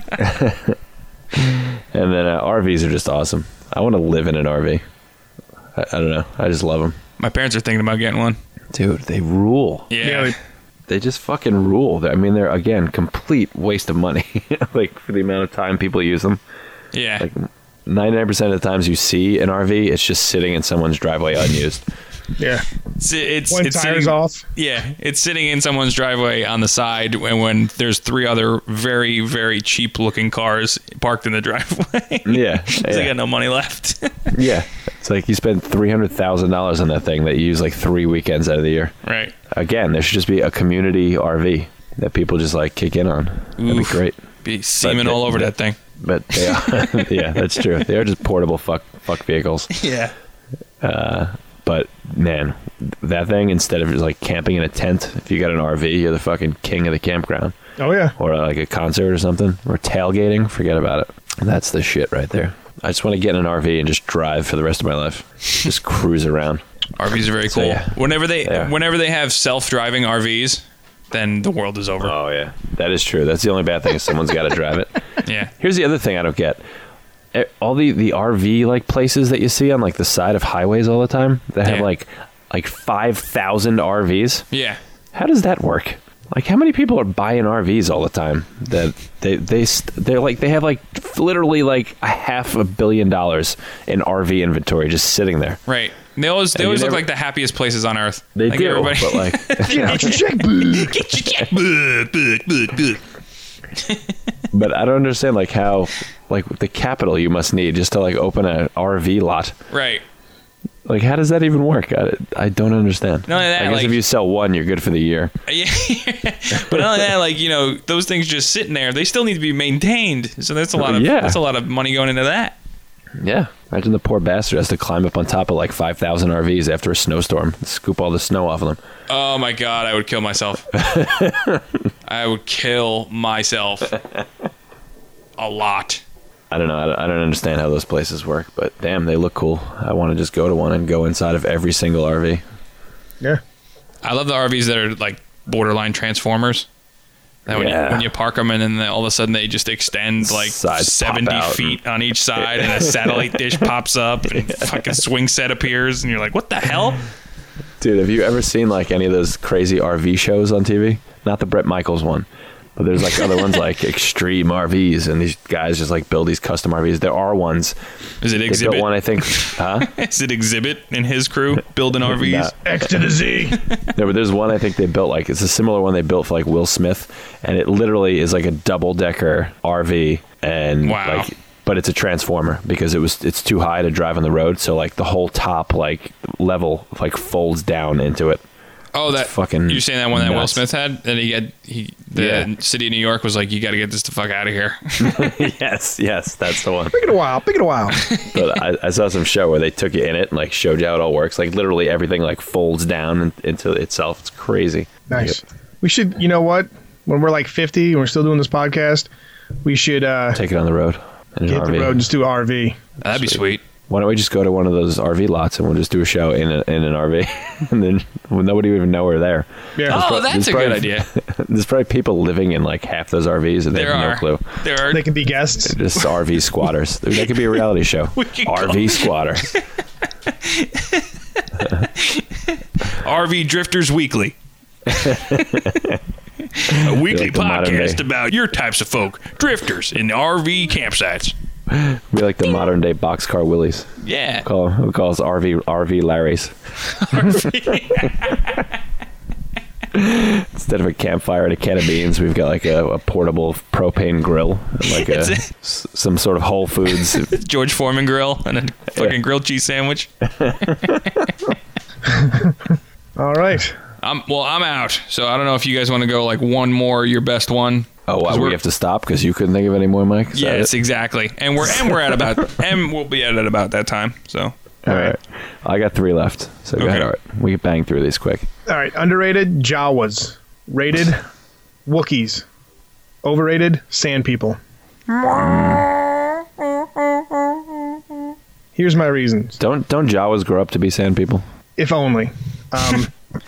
And then uh, R Vs are just awesome. I want to live in an R V. I, I don't know. I just love them. My parents are thinking about getting one. Dude, they rule. Yeah. Yeah, like, They just fucking rule. I mean, they're, again, complete waste of money. Like, for the amount of time people use them. yeah. Like, ninety-nine percent of the times you see an R V, it's just sitting in someone's driveway unused. yeah. It's it's, One it's tire's sitting, off. Yeah, it's sitting in someone's driveway on the side when, when there's three other very, very cheap looking cars parked in the driveway. Yeah. 'Cause They Yeah. got no money left. Yeah. It's like you spend three hundred thousand dollars on that thing that you use like three weekends out of the year. Right. Again, there should just be a community R V that people just like kick in on. That'd be Oof. great. Be semen But all they- over they- that thing. But they are, yeah, that's true. They are just portable fuck fuck vehicles. Yeah. But man, that thing, instead of just like camping in a tent, if you got an R V, you're the fucking king of the campground. Oh, yeah. Or like a concert or something, or tailgating, forget about it. That's the shit right there. I just want to get in an R V and just drive for the rest of my life. Just cruise around. R Vs are very cool. So, yeah. Whenever they Yeah. whenever they have self-driving R Vs, then the world is over. Oh yeah, that is true. That's the only bad thing is someone's got to drive it. Yeah. Here's the other thing I don't get. Eh, All the, the R V like places that you see on like the side of highways all the time that have Yeah. like like five thousand R Vs. Yeah. How does that work? Like, how many people are buying R Vs all the time? That they they st- they're like they have like literally like a half a billion dollars in R V inventory just sitting there. Right. They always they And you always look never- like the happiest places on earth. They like do, everybody- but like Get your checkbook. Get your checkbook. Book, book, book. But I don't understand like how like the capital you must need just to like open an R V lot. Right. Like, how does that even work? I, I don't understand. Not only that, I guess like- if you sell one, you're good for the year. Yeah. But not only that, like, you know, those things just sitting there, they still need to be maintained. So that's a lot of Yeah. that's a lot of money going into that. Yeah. Imagine the poor bastard has to climb up on top of like five thousand R Vs after a snowstorm, scoop all the snow off of them. Oh my god, I would kill myself. I would kill myself. A lot. I don't know. I don't, I don't understand how those places work, but damn, they look cool. I want to just go to one and go inside of every single R V. Yeah. I love the R Vs that are like borderline transformers. That when, Yeah. you, when you park them and then all of a sudden they just extend like Sides pop seventy out. feet on each side and a satellite dish pops up and fucking swing set appears and you're like, what the hell? Dude, have you ever seen like any of those crazy R V shows on T V? Not the Bret Michaels one, but there's like other ones like Extreme R Vs, and these guys just like build these custom R Vs. There are ones. Is it They Exhibit? built one, I think. Huh? Is it Exhibit and his crew building R Vs? Nah. X to the Z. No, but there's one I think they built like it's a similar one they built for like Will Smith, and it literally is like a double decker R V, and Wow. like, but it's a transformer because it was it's too high to drive on the road, so like the whole top like level like folds down into it. Oh, that fucking You're saying that one that Will nuts. Smith had, and he had he the Yeah. city of New York was like, you got to get this the fuck out of here. yes, yes, that's the one. Pick it a while. Pick it a while. But I, I saw some show where they took you in it and like showed you how it all works. Like literally everything like folds down in, into itself. It's crazy. Nice. We should, you know what? When we're like fifty and we're still doing this podcast, we should uh, Take it on the road. In an get R the V. road and just do R V. That'd be sweet. Why don't we just go to one of those R V lots and we'll just do a show in a, in an R V, and then well, nobody would even know we're there. Yeah. Oh, pro- that's there's a good probably- idea. There's probably people living in like half those R Vs and they There have are. no clue. There are. They can be guests. They're just R V squatters. That could be a reality show. We could R V squatter. R V Drifters Weekly. A weekly like the modern podcast day. about your types of folk, drifters in the R V campsites. We like the modern day boxcar willies. Yeah. Call we call us R V R V Larrys. Instead of a campfire and a can of beans, we've got like a, a portable propane grill, and like a, It's a- s- some sort of Whole Foods. George Foreman grill and a fucking grilled cheese sandwich. All right. I'm, well, I'm out. So I don't know if you guys want to go like one more, your best one. Oh, wow, 'Cause we we're- have to stop because you couldn't think of any more, Mike. Is that Yes, it? exactly. And we're and we're at about and we'll be at it about that time. So All right. I got three left. So go Okay. ahead. All right. We can bang through these quick. All right. Underrated Jawas. Rated Wookiees. Overrated Sand People. Here's my reasons. Don't don't Jawas grow up to be sand people? If only. Um,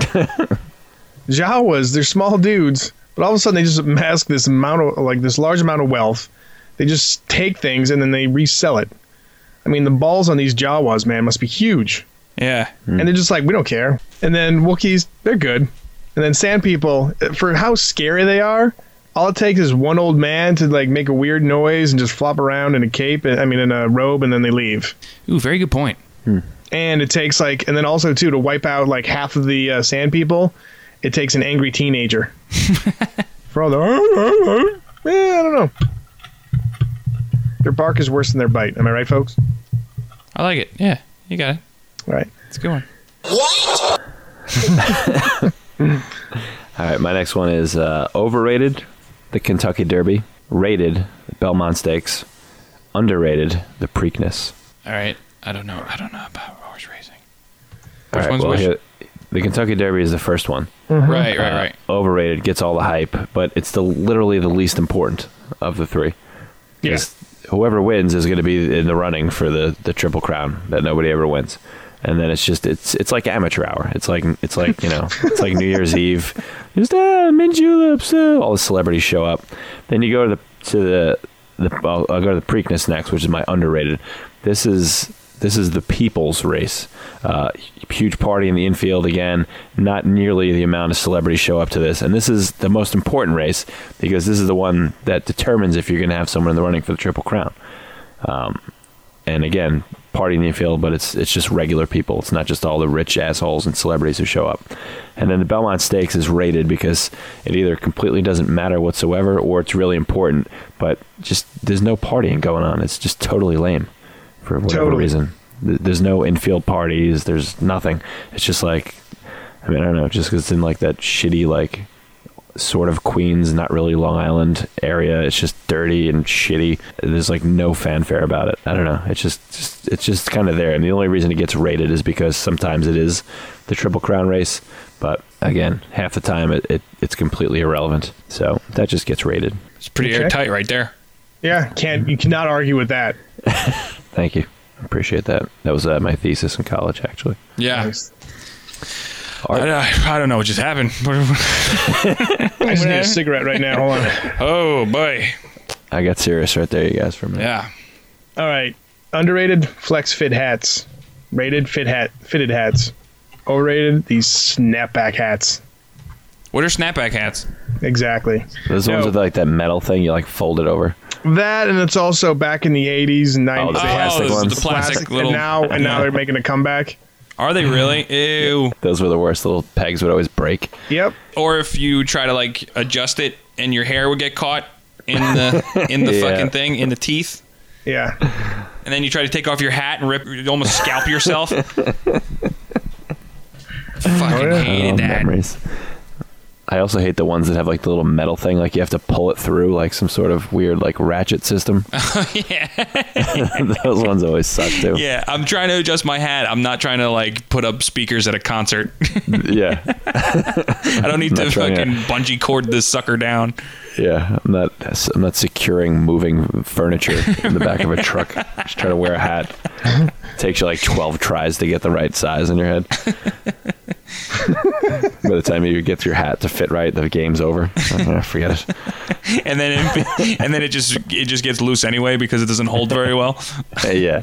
Jawas, they're small dudes, but all of a sudden they just amass this amount of, like this large amount of wealth. They just take things and then they resell it. I mean, the balls on these Jawas, man, must be huge. yeah, And they're just like, we don't care. And then Wookiees, they're good. And then Sand People, for how scary they are, all it takes is one old man to like make a weird noise and just flop around in a cape, I mean in a robe, and then they leave. ooh, very good point. And it takes like, and then also too, to wipe out like half of the uh, Sand People, it takes an angry teenager. For all the, yeah, I don't know. Their bark is worse than their bite. Am I right, folks? I like it. Yeah, you got it. All right. It's a good one. All right. My next one is uh, overrated, the Kentucky Derby. Rated, the Belmont Stakes. Underrated, the Preakness. All right. I don't know. I don't know about horse racing. All Which right, one's well, which? here- the Kentucky Derby is the first one. Right, right, Uh, right. overrated, gets all the hype, but it's the literally the least important of the three. Yeah. It's- whoever wins is going to be in the running for the, the Triple Crown that nobody ever wins. And then it's just it's it's like amateur hour. It's like it's like you know it's like New Year's Eve. Just ah, mint juleps. Uh, all the celebrities show up. Then you go to the to the the I'll, I'll go to the Preakness next, which is my underrated. This is this is the people's race. Uh, huge party in the infield again. Not nearly the amount of celebrities show up to this, and this is the most important race because this is the one that determines if you're going to have someone in the running for the Triple Crown. Um, and again. Party in the infield, but it's it's just regular people. It's not just all the rich assholes and celebrities who show up. And then the Belmont Stakes is rated because it either completely doesn't matter whatsoever or it's really important, but just there's no partying going on. It's just totally lame for whatever Totally. reason. Th- There's no infield parties. There's nothing. It's just like, I mean, I don't know, just because it's in like that shitty, like, sort of Queens, not really Long Island area. It's just dirty and shitty. There's like no fanfare about it. I don't know. It's just, just it's just kind of there. And the only reason it gets rated is because sometimes it is the Triple Crown race. But again, half the time it, it it's completely irrelevant. So that just gets rated. It's pretty Okay. airtight right there. Yeah, can't you cannot argue with that. Thank you. I appreciate that. That was uh, my thesis in college, actually. Yeah. Nice. I, don't- I don't know what just happened. I just need a cigarette right now. Hold on. Oh, boy. I got serious right there, you guys, for a minute. Yeah. All right. Underrated flex fit hats. Rated fit hat fitted hats. Overrated these snapback hats. What are snapback hats? Exactly. Those No. ones with like that metal thing you like fold it over. That, and it's also back in the eighties and nineties. the they had plastic oh, ones. the plastic little. and now and now they're making a comeback. Are they really? Ew. Those were the worst. Little pegs would always break. Yep. Or if you try to like adjust it and your hair would get caught in the in the Yeah. fucking thing in the teeth, Yeah. and then you try to take off your hat and rip, you almost scalp yourself. Fucking yeah. hated Oh, that. memories. I also hate the ones that have like the little metal thing, like you have to pull it through, like some sort of weird like ratchet system. Yeah. Those ones always suck too. Yeah, I'm trying to adjust my hat. I'm not trying to like put up speakers at a concert. Yeah, I don't need I'm to not trying fucking to- bungee cord this sucker down. yeah. I'm not. I'm not securing moving furniture in the back of a truck. Just trying to wear a hat. Takes you like twelve tries to get the right size in your head. By the time you get your hat to fit right, the game's over. Uh, forget it. And then it, and then it just it just gets loose anyway because it doesn't hold very well. Uh, yeah.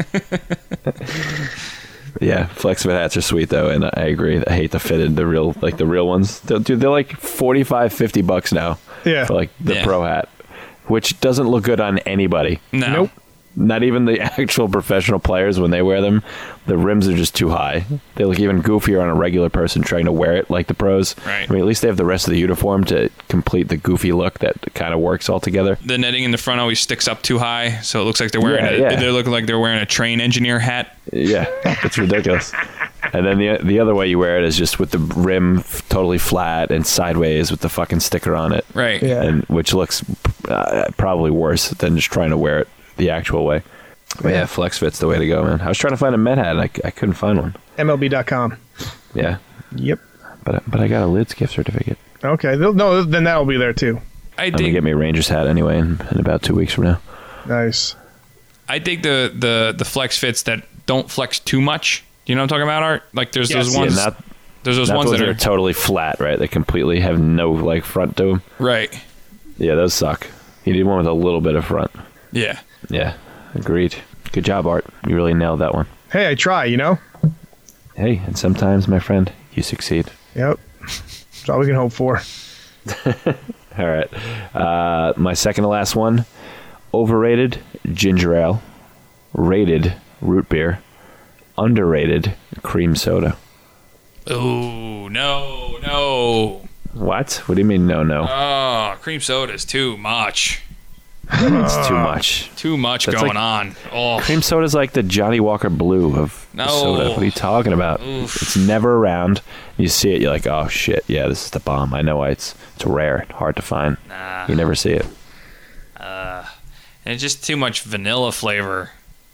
Yeah, flex fit hats are sweet though, and I agree. I hate the fitted, the real, like the real ones. They're, dude, they're like forty-five, fifty bucks now. Yeah. For like the Yeah. pro hat, which doesn't look good on anybody. No. Nope. Not even the actual professional players when they wear them. The rims are just too high. They look even goofier on a regular person trying to wear it like the pros. Right. I mean, at least they have the rest of the uniform to complete the goofy look that kind of works all together. The netting in the front always sticks up too high, so it looks like they're wearing Yeah, a, yeah. they look like they're wearing a train engineer hat. Yeah, it's ridiculous. And then the the other way you wear it is just with the rim f- totally flat and sideways with the fucking sticker on it. Right. Yeah. And which looks uh, probably worse than just trying to wear it the actual way. But yeah, flex fit's the way to go, man. I was trying to find a Met hat, and I, c- I couldn't find one. M L B dot com. Yeah, Yep. but but I got a Lids gift certificate. Okay. They'll- No, then that'll be there too. I I'm gonna dig get me a Rangers hat anyway in, in about two weeks from now. Nice. I dig the, the the flex fits that don't flex too much. Do you know what I'm talking about, Art? Like there's Yes. those Yeah, ones not there's those not ones those that that are are totally flat, right? They completely have no like front to them. right. Yeah, those suck. You need one with a little bit of front. Yeah. Yeah, agreed. Good job, Art. You really nailed that one. Hey, I try, you know? Hey, and sometimes, my friend, you succeed. Yep. That's all we can hope for. All right. Uh, my second to last one, overrated ginger ale, rated root beer, underrated cream soda. Oh no, no. What? What do you mean, no, no? Oh, cream soda is too much. It's too much. Too much That's going like- on. Oh, Cream soda's like the Johnny Walker Blue of No. soda. What are you talking about? Oof. It's never around. You see it, you're like, oh shit, yeah, this is the bomb. I know why it's it's rare, hard to find. nah. You never see it. And it's just too much vanilla flavor.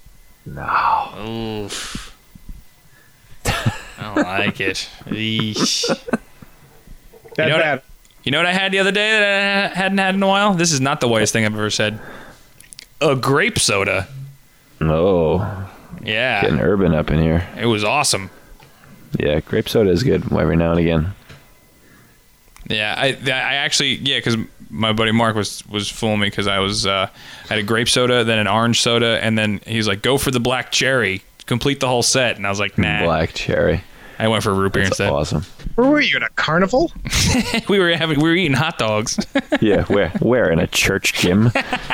No. Oof. I don't like it. Eesh. That You know what- bad. You know what I had the other day that I hadn't had in a while? This is not the whitest thing I've ever said. a grape soda. Oh, Yeah. getting urban up in here. It was awesome. Yeah, grape soda is good every now and again. Yeah, I I actually yeah, because my buddy Mark was was fooling me because I was uh, I had a grape soda, then an orange soda, and then he was like, "Go for the black cherry, complete the whole set." And I was like, "Nah." Black cherry. I went for root beer That's instead. awesome. Where were you, at a carnival? we were having we were eating hot dogs. Yeah, where? Where? In a church gym?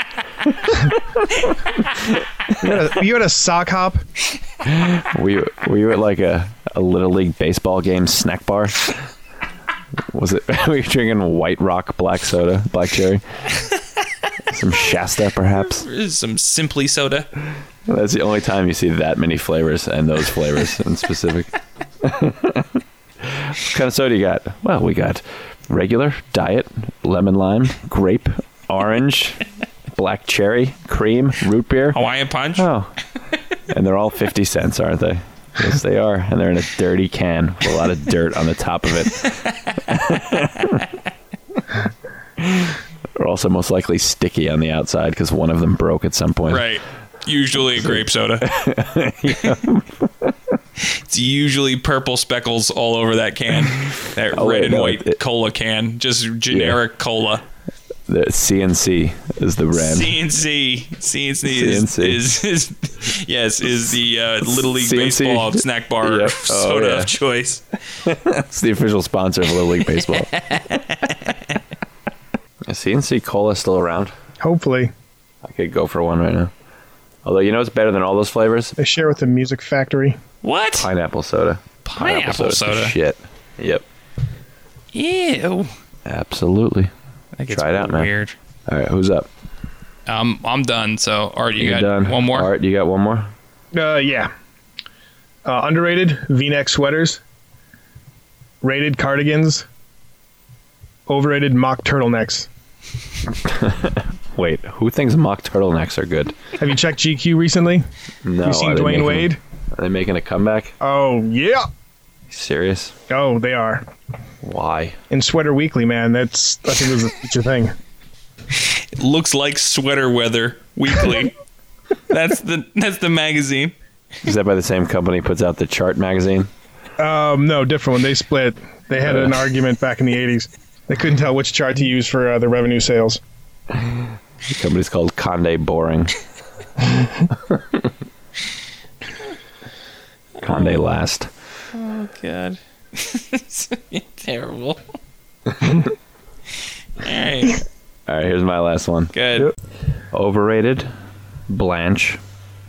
You at a, you at a sock hop? Were you, were you at like a, a Little League baseball game snack bar? Was it? Were you drinking White Rock black soda, black cherry? Some Shasta, perhaps? Some Simply soda. That's the only time you see that many flavors, and those flavors in specific. What kind of soda you got? Well, we got regular, diet, lemon lime, grape, orange, black cherry, cream, root beer. Hawaiian punch. Oh. And they're all fifty cents, aren't they? Yes, they are. And they're in a dirty can with a lot of dirt on the top of it. They're also most likely sticky on the outside because one of them broke at some point. Right. Usually a grape soda. It's usually purple speckles all over that can. That Oh, red wait, and no, white it- cola can. Just generic cola. The C N C is the brand. C N C. C N C is, C N C. is, is yes, is the uh, Little League C N C. Baseball snack bar Yep. Oh, soda yeah. of choice. It's the official sponsor of Little League Baseball. Is C N C Cola still around? Hopefully. I could go for one right now. Although, you know what's better than all those flavors? They share with the Music Factory. What? Pineapple soda. Pineapple soda's the soda? Shit. Yep. Ew. Absolutely. I think it's Try it out, man. weird. All right, who's up? Um, I'm done. So, Art, you You're got done. one more? Art, you got one more? Uh, yeah. Uh, underrated V-neck sweaters. Rated cardigans. Overrated mock turtlenecks. Wait, who thinks mock turtlenecks are good? Have you checked G Q recently? No. You seen are they Dwayne making- Wade? Are they making a comeback? Oh, yeah. Serious? Oh, they are. Why? In Sweater Weekly, man. That's, I think, that's it's your thing. It looks like Sweater Weather Weekly. that's the that's the magazine. Is that by the same company puts out the Chart magazine? Um, no, different one. They split. They had an argument back in the eighties. They couldn't tell which chart to use for uh, the revenue sales. The company's called Conde Boring. Conde Last. Oh God, it's terrible. All right, All right, here's my last one. good. Overrated, Blanche.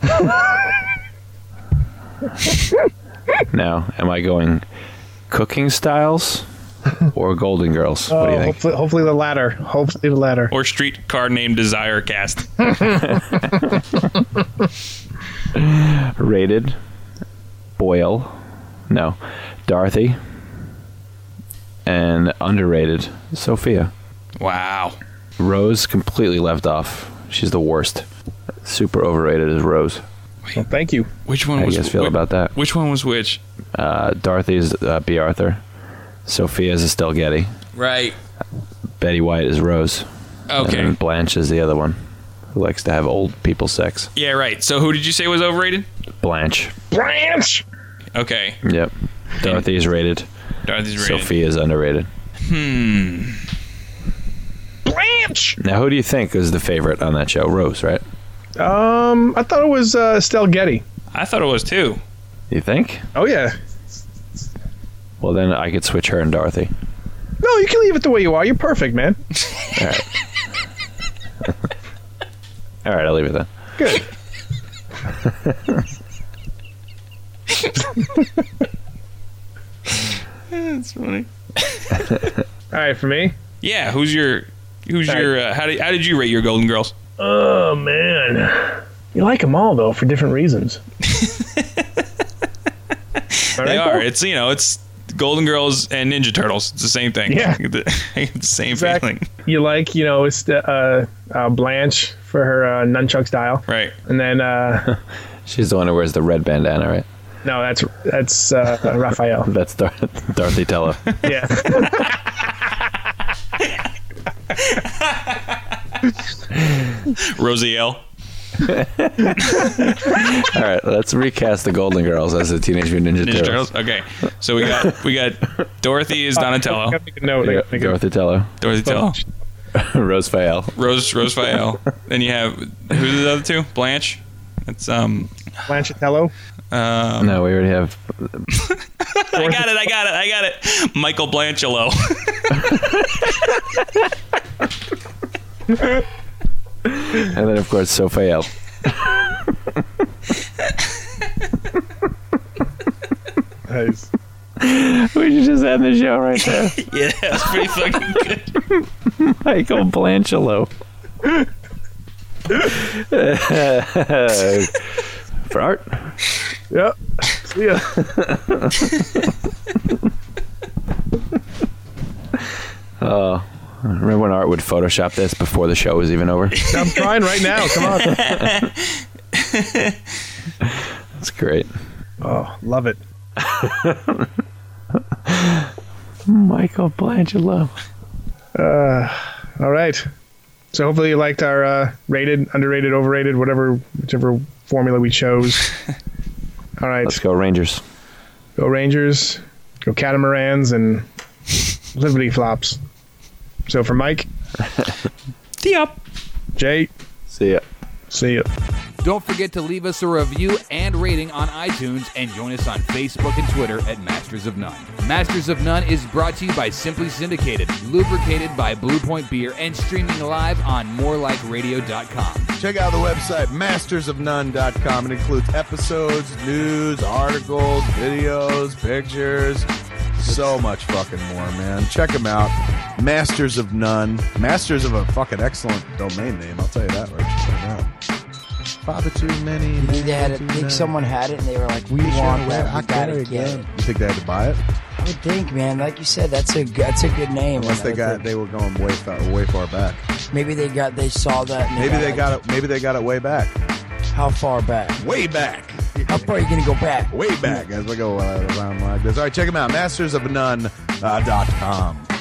Now, am I going cooking styles or Golden Girls? What do you Oh, think? hopefully, hopefully the latter. Hopefully the latter. Or streetcar named Desire Cast. Rated, Boyle. No, Dorothy. And underrated, Sophia. Wow. Rose completely left off. She's the worst. Super overrated is Rose. Well, thank you. Which one How was you guys feel whi- about that? Which one was which? Uh, Dorothy's uh, B. Arthur. Sophia's Estelle Getty. Right. Betty White is Rose. Okay. And Blanche is the other one who likes to have old people sex. Yeah, right. So who did you say was overrated? Blanche. Blanche! Okay. Yep. Dorothy is rated. Dorothy's rated. Sophia is underrated. Hmm. Blanche! Now, who do you think is the favorite on that show? Rose, right? Um, I thought it was uh, Estelle Getty. I thought it was too. You think? Oh, yeah. Well, then I could switch her and Dorothy. No, you can leave it the way you are. You're perfect, man. All right. All right, I'll leave it then. Good. That's funny. All right, for me. Yeah. Who's your? Who's All your? Uh, how did how did you rate your Golden Girls? Oh, man. You like them all, though, for different reasons. All They right, are. though? It's you know it's Golden Girls and Ninja Turtles. It's the same thing. Yeah. the, the same Exactly. feeling. You like, you know, it's uh, uh, Blanche for her uh, nunchuck style. Right. And then, uh, She's the one who wears the red bandana, right? no, that's that's uh, Raphael. That's Dar- Dorothy Tello. Yeah. Rosie L. All right, let's recast the Golden Girls as the Teenage Mutant Ninja, Ninja Turtles. Turtles. Okay, so we got we got Dorothy is Donatello. I gotta make a note. I Yeah, gotta make a- Dorothy Tello. Dorothy Tello. Rose Fael. Rose Rose Fael. Then you have who's the other two? Blanche. It's um. Blanchatello. um No, we already have. I got it. I got it. I got it. Michael Blanchelo. And then, of course, Sophael. Nice. We should just end the show right there. Yeah, that's pretty fucking good. Michael Blanchelo. For art. Yep. See ya. Oh, remember when Art would Photoshop this before the show was even over? I'm trying right now. Come on. That's great. Oh, love it. Michael Blanchelo. Uh, all right. So hopefully you liked our uh, rated, underrated, overrated, whatever, whichever formula we chose. All right. Let's go Rangers. Go Rangers. Go Catamarans and Liberty Flops. So for Mike. See ya. Jay. See ya. See ya. Don't forget to leave us a review and rating on iTunes and join us on Facebook and Twitter at Masters of None. Masters of None is brought to you by Simply Syndicated, lubricated by Blue Point Beer, and streaming live on more like radio dot com. Check out the website, masters of none dot com. It includes episodes, news, articles, videos, pictures, so much fucking more, man. Check them out. Masters of None. Masters of a fucking excellent domain name, I'll tell you that right. Check it out. Father too many. You think they had it? too Think many. someone had it and they were like, "We Sure, want well, that. I We gotta got it get again. it." You think they had to buy it? I would think, man. Like you said, that's a that's a good name. Unless they That's got a- they were going way far, way far back. maybe they got they saw that. And Maybe they like, got it. Maybe they got it way back. How far back? Way back. How far are you gonna go back? Way back as we go uh, around like this. All right, check them out. masters of none dot com.